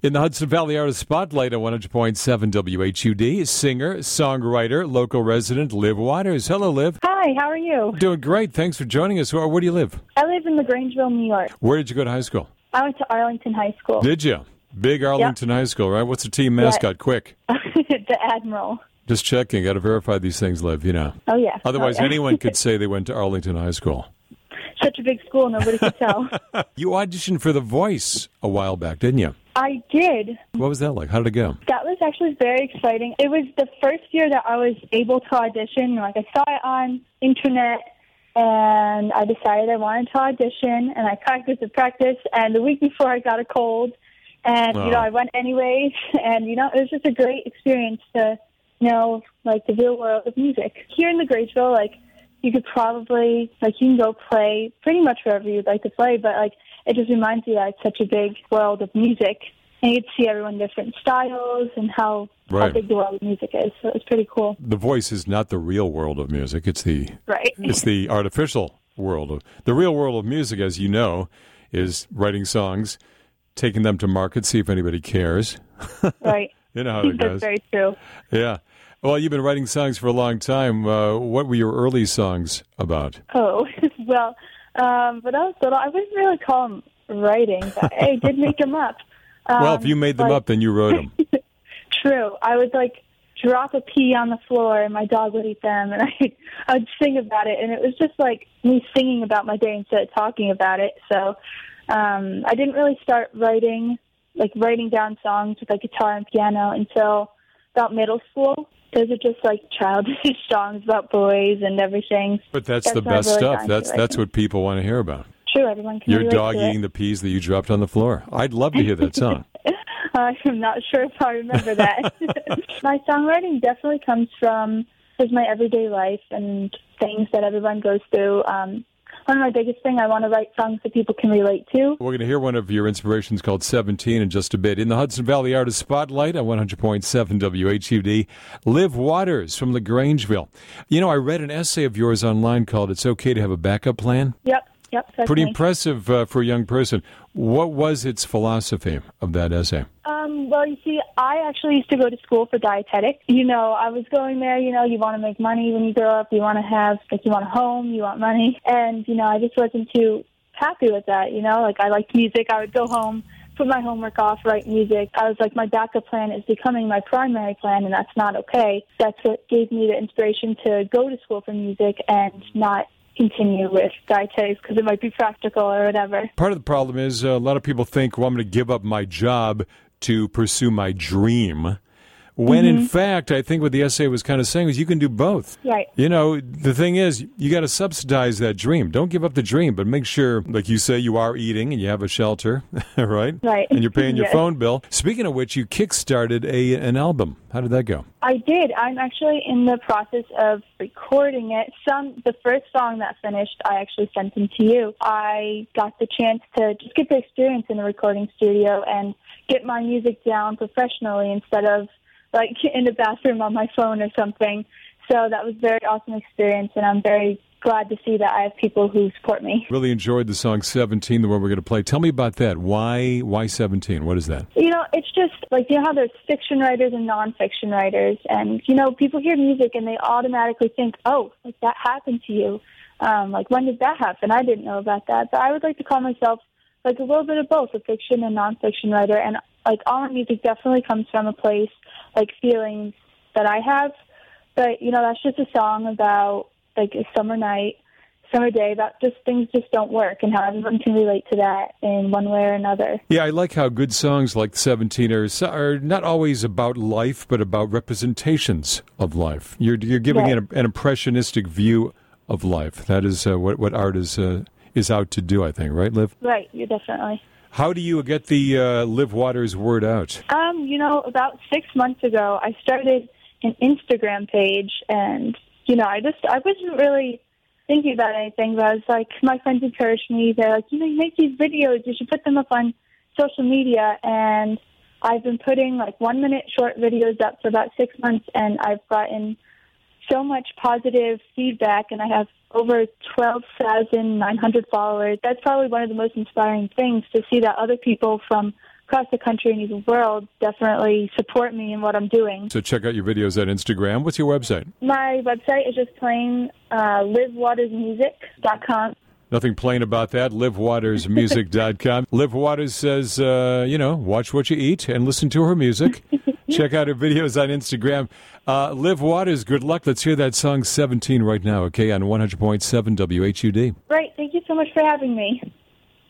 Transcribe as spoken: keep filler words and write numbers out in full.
In the Hudson Valley Artist Spotlight on one hundred point seven W H U D, singer, songwriter, local resident Liv Waters. Hello, Liv. Hi, how are you? Doing great. Thanks for joining us. Where, where do you live? I live in LaGrangeville, New York. Where did you go to high school? I went to Arlington High School. Did you? Big Arlington yep. High School, right? What's the team mascot? Yeah. Quick. The Admiral. Just checking. Got to verify these things, Liv, you know. Oh, yeah. Otherwise, oh, yeah. anyone could say they went to Arlington High School. Such a big school, nobody could tell. You auditioned for The Voice a while back, didn't you? I did. What was that like? How did it go? That was actually very exciting. It was the first year that I was able to audition. Like, I saw it on internet, and I decided I wanted to audition, and I practiced and practiced, and the week before I got a cold, and, oh. you know, I went anyways, and, you know, it was just a great experience to know, like, the real world of music. Here in LaGrangeville, like, you could probably, like, you can go play pretty much wherever you'd like to play, but, like, it just reminds you that it's such a big world of music, and you get to see everyone different styles and how, right. how big the world of music is, so it's pretty cool. The Voice is not the real world of music. It's the right. It's the artificial world. of The real world of music, as you know, is writing songs, taking them to market, see if anybody cares. Right. You know how it goes. That's very true. Yeah. Well, you've been writing songs for a long time. Uh, what were your early songs about? Oh, well, um, but I was little. I wouldn't really call them writing, but I did make them up. Um, well, if you made them but, up, then you wrote them. True. I would, like, drop a pea on the floor, and my dog would eat them, and I, I would sing about it, and it was just, like, me singing about my day instead of talking about it. So um, I didn't really start writing, like, writing down songs with, like, guitar and piano until about middle school. Those are just, like, childish songs about boys and everything. But that's, that's the best really stuff. That's that's what people want to hear about. True, everyone can Your relate dog to eating it. the peas that you dropped on the floor. I'd love to hear that song. I'm not sure if I remember that. My songwriting definitely comes from just my everyday life and things that everyone goes through. Um, one of my biggest things, I want to write songs that people can relate to. We're going to hear one of your inspirations called seventeen in just a bit. In the Hudson Valley Artist Spotlight on one hundred point seven W H U D, Liv Waters from LaGrangeville. You know, I read an essay of yours online called It's Okay to Have a Backup Plan. Yep. Yep, that's Pretty me. impressive uh, for a young person. What was its philosophy of that essay? Um, well, you see, I actually used to go to school for dietetics. You know, I was going there, you know, you want to make money when you grow up. You want to have, like, you want a home, you want money. And, you know, I just wasn't too happy with that, you know. Like, I liked music. I would go home, put my homework off, write music. I was like, my backup plan is becoming my primary plan, and that's not okay. That's what gave me the inspiration to go to school for music and not continue with dietetics because it might be practical or whatever. Part of the problem is uh, a lot of people think, well, I'm going to give up my job to pursue my dream. When, mm-hmm. in fact, I think what the essay was kind of saying is you can do both. Right. You know, the thing is, you got to subsidize that dream. Don't give up the dream, but make sure, like you say, you are eating and you have a shelter, right? Right. And you're paying your yes. phone bill. Speaking of which, you kickstarted a an album. How did that go? I did. I'm actually in the process of recording it. Some the first song that finished, I actually sent them to you. I got the chance to just get the experience in a recording studio and get my music down professionally instead of like in the bathroom on my phone or something. So that was a very awesome experience, and I'm very glad to see that I have people who support me. Really enjoyed the song seventeen, the one we're going to play. Tell me about that. Why why seventeen? What is that? You know, it's just like, you know how there's fiction writers and nonfiction writers, and, you know, people hear music and they automatically think, oh, like that happened to you. Um, like, when did that happen? I didn't know about that. But I would like to call myself like a little bit of both, a fiction and nonfiction writer, and like all my music definitely comes from a place, like feelings that I have. But, you know, that's just a song about, like, a summer night, summer day, about just things just don't work and how everyone can relate to that in one way or another. Yeah, I like how good songs like seventeen are, are not always about life, but about representations of life. You're you're giving right. an, an impressionistic view of life. That is uh, what, what art is, uh, is out to do, I think. Right, Liv? Right, you're definitely. How do you get the uh, Liv Waters word out? Um, you know, about six months ago, I started an Instagram page, and, you know, I just, I wasn't really thinking about anything, but I was like, my friends encouraged me. They're like, you know, you make these videos, you should put them up on social media, and I've been putting, like, one-minute short videos up for about six months, and I've gotten so much positive feedback, and I have over twelve thousand nine hundred followers. That's probably one of the most inspiring things, to see that other people from across the country and the world definitely support me in what I'm doing. So check out your videos on Instagram. What's your website? My website is just plain uh, live waters music dot com. Nothing plain about that. live waters music dot com. Liv Waters says, uh, you know, watch what you eat and listen to her music. Check out her videos on Instagram. Uh, Liv Waters, good luck. Let's hear that song seventeen right now, okay, on one hundred point seven W H U D. Right. Thank you so much for having me.